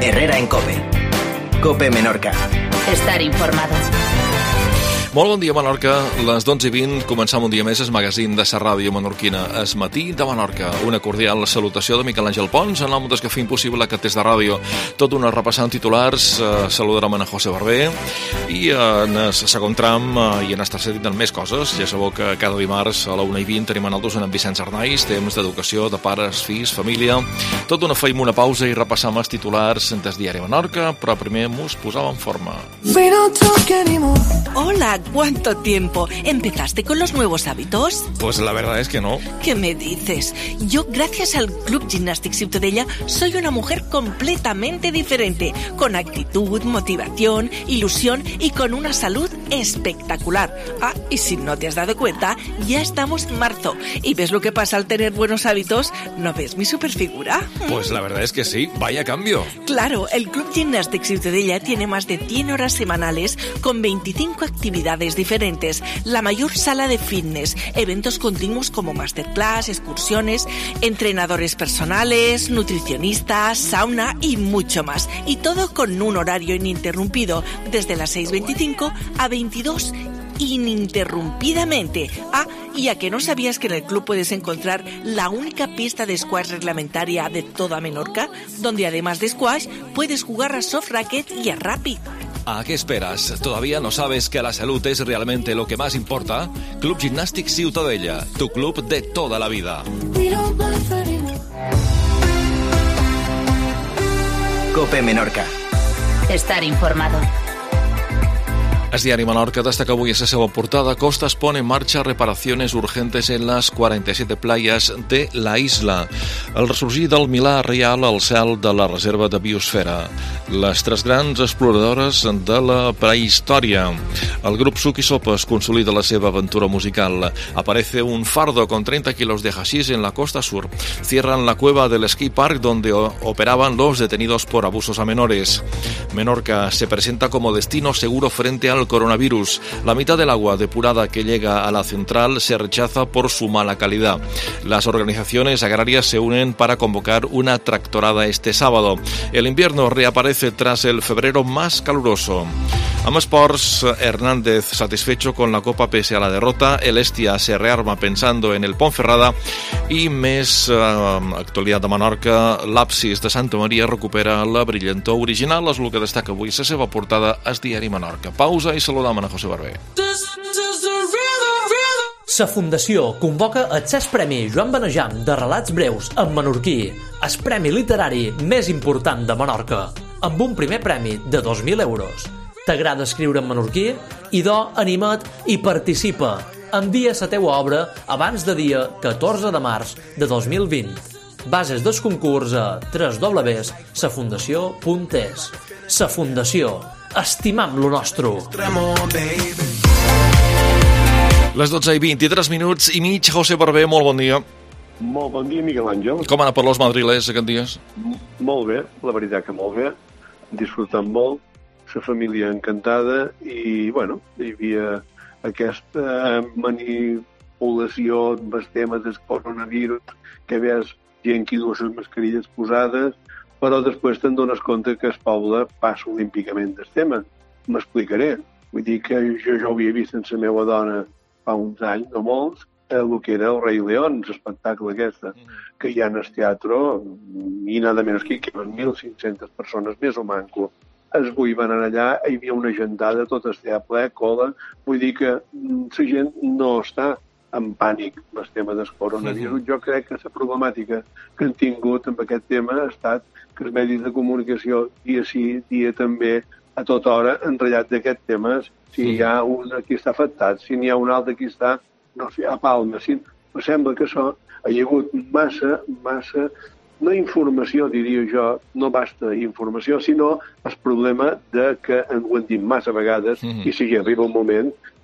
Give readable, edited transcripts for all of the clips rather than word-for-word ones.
Herrera en COPE. COPE Menorca. Estar informado. Molt bon dia, Menorca. Les 12:20 començam un dia més el magazín de la ràdio menorquina, Es Matí de Menorca. Una cordial salutació de Miquel Àngel Pons, en nom dels que fem possible aquest test de ràdio. Tot una repassant titulars, saludarem a José Barber, i en el segon tram i en el tercer dit més coses. Ja sabeu que cada dimarts a la 1:20 tenim a nosaltres en Vicenç Arnaiz, temps d'educació, de pares, fills, família. Tot una feim una pausa i repassam els titulars del diari Menorca, però primer mos posam en forma. Hola, ¿cuánto tiempo? ¿Empezaste con los nuevos hábitos? Pues la verdad es que no. ¿Qué me dices? Yo, gracias al Club Gimnàstic Ciutadella, soy una mujer completamente diferente, con actitud, motivación, ilusión y con una salud espectacular. Ah, y si no te has dado cuenta, ya estamos en marzo. ¿Y ves lo que pasa al tener buenos hábitos? ¿No ves mi superfigura? Pues la verdad es que sí, vaya cambio. Claro, el Club Gimnàstic Ciutadella tiene más de 100 horas semanales con 25 actividades diferentes, la mayor sala de fitness, eventos continuos como masterclass, excursiones, entrenadores personales, nutricionistas, sauna y mucho más. Y todo con un horario ininterrumpido, desde las 6:25 a 22 ininterrumpidamente. Ah, y a que no sabías que en el club puedes encontrar la única pista de squash reglamentaria de toda Menorca, donde además de squash puedes jugar a soft racket y a rugby. ¿A qué esperas? ¿Todavía no sabes que la salud es realmente lo que más importa? Club Gimnàstic Ciutadella, tu club de toda la vida. COPE Menorca. Estar informado. El diario Menorca destaca avui a la seva portada: Costas pone en marcha reparaciones urgentes en las 47 playas de la isla. El ressorgir del Milà Reial al cel de la reserva de biosfera. Les tres grans exploradores de la prehistòria. El grup Suc i Sopes consolida la seva aventura musical. Aparece un fardo con 30 kilos de hashish en la costa sur. Cierran la cueva del ski park donde operaban los detenidos por abusos a menores. Menorca se presenta como destino seguro frente al coronavirus. La mitad del agua depurada que llega a la central se rechaza por su mala calidad. Las organizaciones agrarias se unen para convocar una tractorada este sábado. El invierno reaparece tras el febrero más caluroso. Amb esports, Hernández satisfecho con la Copa pese a la derrota. El Estia se rearma pensando en el Ponferrada. I més actualitat de Menorca, l'Absis de Santa Maria recupera la brillantor original. És el que destaca avui la seva portada al diari Menorca. Pausa i saludam a José Barber. La Fundació convoca el 6è Premi Joan Benejam de relats breus en menorquí, el premi literari més important de Menorca, amb un primer premi de 2.000 euros. T'agrada escriure en menorquí? Idò, anima't i participa. Envia la teua obra abans de dia 14 de març de 2020. Bases del concurs a www.safundació.es. Sa Fundació. Estimam lo nostre. Les 12:23 i mig. José Barber, molt bon dia. Molt bon dia, Miquel Àngel. Com han per los madrilers aquests dies? Molt bé, la veritat que molt bé. Disfrutant molt, la família encantada i, bueno, hi havia aquesta manipulació amb els temes del coronavirus, que veus gent que du les mascarilles posades, però després te'n dones compte que el poble passa olímpicament del tema. M'explicaré. Vull dir que jo ja ho havia vist amb la meva dona fa uns anys, no molts, el que era el Rei León, l'espectacle aquesta, que hi ha en el teatre, i nada menys que 1.500 persones, més o manco. Es van anar allà, hi havia una gentada, tot estava ple, cola, vull dir que la gent no està en pànic amb el tema del coronavirus. Jo crec que la problemàtica que han tingut amb aquest tema ha estat que els medis de comunicació, dia sí, dia també, a tota hora, enratllat d'aquests temes, si hi ha un aquí està afectat, si n'hi ha un altre aquí està, no sé, a Palma. Em sembla que això hi ha hagut massa, no informació, diria jo, no basta informació, sinó el problema de que ho hem dit massa vegades i si arriba un moment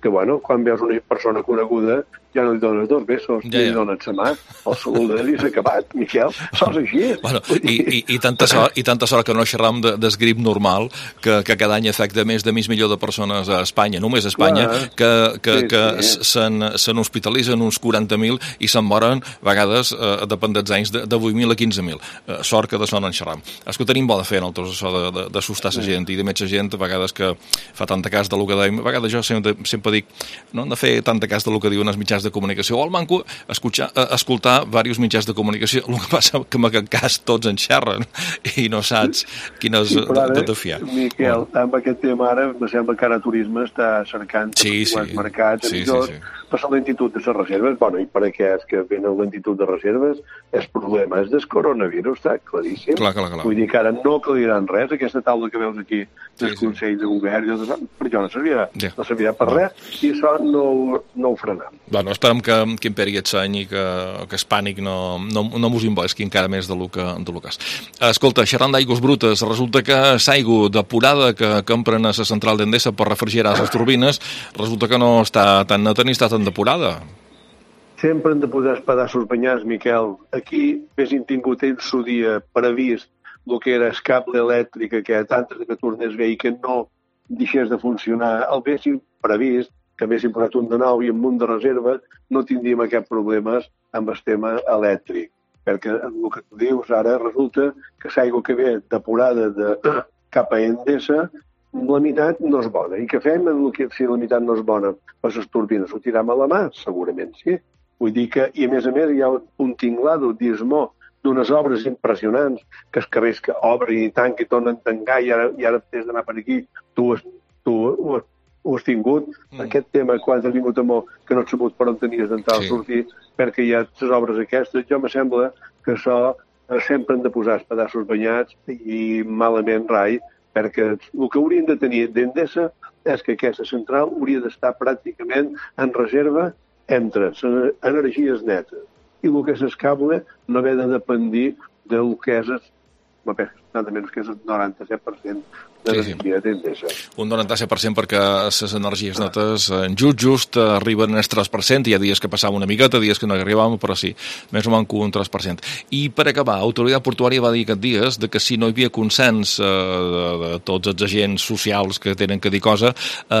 que, bueno, quan veus una persona coneguda ja no li dones dos besos, li dones la mà, el saludes i s'ha acabat, Miquel, sols així. Bueno, i tanta sort que no xerram d'esgrip normal, que cada any afecta més de mig milió de persones a Espanya, només a Espanya, que se'n hospitalitzen uns 40.000 i se'n moren, a vegades, depèn dels anys, de 8.000 a 15.000. Sort que d'això no en xerram. És que tenim bo de fer, nosaltres, això d'assustar la gent, i de més gent, a vegades que fa tanta cas del que deim, a vegades jo sempre dic, no hem de fer tanta cas del que diuen els mitjans de comunicació, o al manco escoltar diversos mitjans de comunicació. El que passa que en aquest cas tots en xerren i no saps quin és de fiar. Miquel, amb aquest tema ara me sembla que ara turisme està cercant els mercats per la lentitud de les reserves. Bueno, i per aquests que venen lentitud de reserves, el problema és del coronavirus, està claríssim. Clar. Vull dir que ara no caliran res, aquesta taula que veus aquí del Consell de Govern, per això no servirà per res, i això no ho frenem. Bueno, esperem que imperi aquest any i que el pànic no mos invesqui encara més del que és. Escolta, xerrant d'aigües brutes, resulta que l'aigua depurada que empren a la central d'Endesa per refrigerar les turbines, resulta que no està tan neta ni està tan depurada. Sempre hem de posar els pedaços banyats, Miquel. Aquí haguessin tingut ells su dia previst el que era el cable elèctric aquest, antes que tornés bé i que no deixés de funcionar, el haguessin previst, que haguessin posat un de nou i un munt de reserva, no tindríem aquest problemes amb el tema elèctric. Perquè el que tu dius ara resulta que l'aigua que ve depurada cap a Endesa, la meitat no és bona. I què fem si la meitat no és bona? Per les turbines ho tirem a la mà? Segurament sí. Vull dir que, i a més hi ha un tinglado d'ismó d'unes obres impressionants, que els carrers que obren i tanquen i tornen a tancar i ara has d'anar per aquí. Tu ho has tingut. Aquest tema, quan has vingut a Mó, que no has sabut per on tenies d'entrar a sortir, perquè hi ha les obres aquestes, jo me sembla que això sempre han de posar els pedaços banyats i malament rai, perquè el que haurien de tenir d'Endesa és que aquesta central hauria d'estar pràcticament en reserva entre les energies netes i el que és el cable no haver de dependir del que és nada menys que és el 97% de l'energia d'Endesa. Un 97% perquè les energies netes just arriben al 3%, hi ha dies que passava una miqueta, dies que no arribàvem, però sí, més o menys un 3%. I per acabar, l'autoritat portuària va dir aquests dies que si no hi havia consens de tots els agents socials que tenen que dir cosa,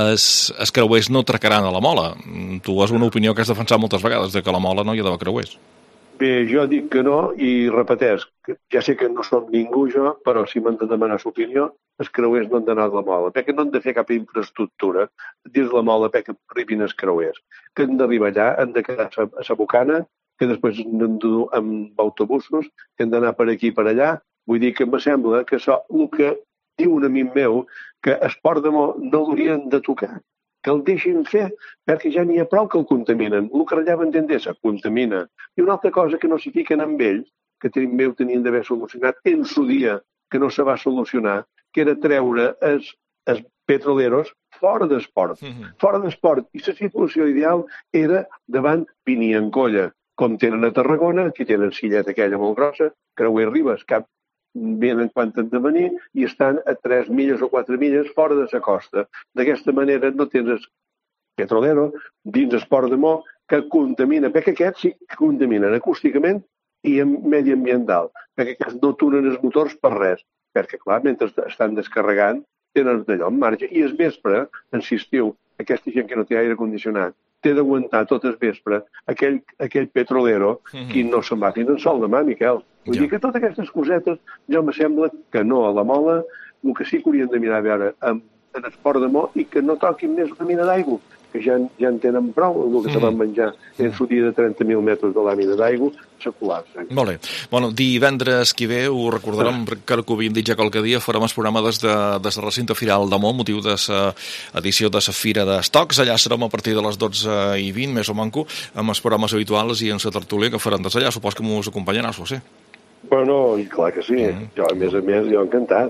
els creuers no atracaran a la Mola. Tu has una opinió que has defensat moltes vegades, de que a la Mola no hi ha d'haver creuers. Bé, jo dic que no, i repeteix, ja sé que no som ningú jo, però si m'han de demanar l'opinió, els creuers no han d'anar a la Mola, perquè no han de fer cap infraestructura dins la Mola perquè arribin els creuers, que han d'arribar allà, han de quedar a la Bocana, que després han dur amb autobusos, que han d'anar per aquí i per allà. Vull dir que em sembla que això, el que diu un amic meu, que el Port de Mó no l'haurien de tocar, que el deixin fer, perquè ja n'hi ha prou que el contaminen. El que rallaven d'Endesa contamina. I una altra cosa que no s'hi fiquen amb ells, que també ho tenien d'haver solucionat en su dia, que no se va solucionar, que era treure els petroleros fora d'esport. Fora d'esport. I la situació ideal era davant Piniencolla, com tenen a Tarragona, que tenen silleta aquella molt grossa, creuer Ribes, cap venen quan han de venir i estan a 3 milles o 4 milles fora de la costa. D'aquesta manera no tens petrolero dins el Port de Mó que contamina, perquè aquests sí que contaminen acústicament i mediambiental, perquè aquests no tunen els motors per res, perquè clar, mentre estan descarregant tenen d'allò en marge i el vespre, en l'estiu, aquesta gent que no té aire condicionat té d'aguantar tot el vespre aquell petrolero que no se'n va fins en sol demà, Miquel. Vull dir que totes aquestes cosetes, jo me sembla que no a la Mola, el que sí que haurien de mirar a veure en el Port de Mó i que no toquin més una mina d'aigua, que ja en tenen prou, el que se van menjar en su dia de 30.000 metres de làmina d'aigua, se col·lapsa. Molt bé. Bueno, divendres que ve, ho recordarem, que ho havíem dit ja qualque dia, farem el programa des de la recinte firal de Mó, motiu de l'edició de la Fira d'Estocs. Allà serem a partir de les 12:20, més o manco, amb els programes habituals i en la tertúlia que farem des d'allà. Supos que m'ho acompanyaràs, José. Bueno, i clar que sí. Jo, a més, jo encantat.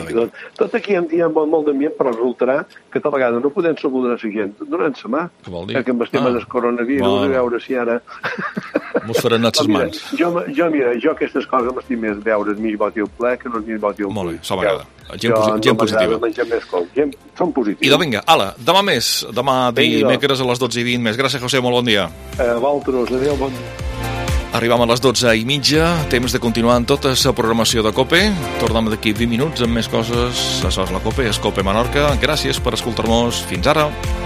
Tot aquí hi ha molt d'ambient, però resultarà que tal vegada no podem saludar la gent donant la mà. Què vol dir? Perquè amb el tema del coronavirus, a veure si ara... Mos faran net les mans. Jo aquestes coses m'estic més veure mig boti al ple que no mig boti al ple. Molt bé, a la vegada. Gent positiva. Menjar més són positius. I vinga, demà més. Demà dimecres a les 12:20 més. Gràcies, José, molt bon dia. Valtros, adéu, bon dia. Arribam a les 12:30, temps de continuar amb tota la programació de COPE. Tornem d'aquí 20 minuts amb més coses. Això és la COPE, és COPE Menorca. Gràcies per escoltar-nos. Fins ara.